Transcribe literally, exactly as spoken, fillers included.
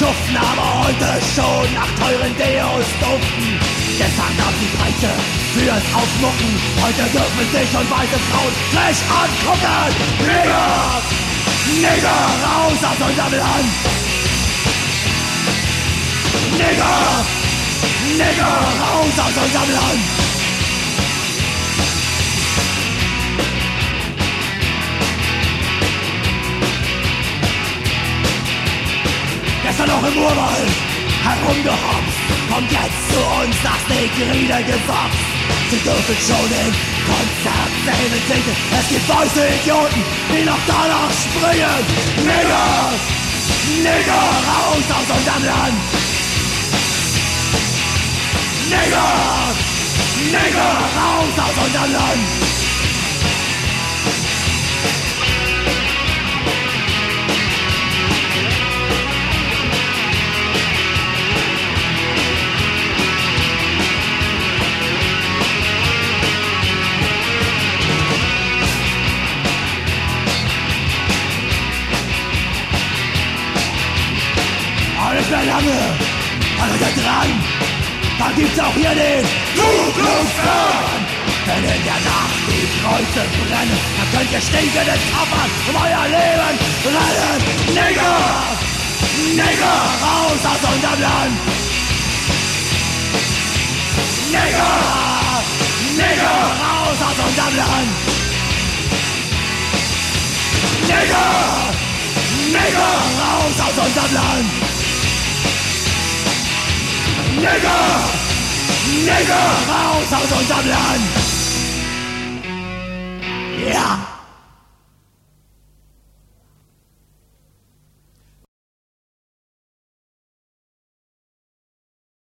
schuften, aber heute schon nach teuren Deos duften. Gestern gab die Preise fürs Aufmucken, heute dürfen sich und weiße Frauen frech angucken. Nigger, Nigger, raus aus unserem Land. Nigger, Nigger, raus aus unserem Land. Gestern noch im Urwald herumgehopst, kommt jetzt zu uns nach Negride gesopst. Sie dürfen schon in Konzertsälen singen, es gibt weiße Idioten, die noch danach springen. Nigger, Nigger, raus aus unserem Land. Nigger, Nigger, raus aus unserem Land. Nicht mehr lange, aber da dran, da gibt's auch hier den Ku Klux Klan. Wenn in der Nacht die Kreuze brennen, dann könnt ihr stinkende Tappern um euer Leben rennen. Nigger, Nigger, raus aus unserem Land. Nigger, Nigger, raus aus unserem Land. Nigger, Nigger, raus aus unserem Land. Nigger! Nigger! Raus aus unserem Land! Ja!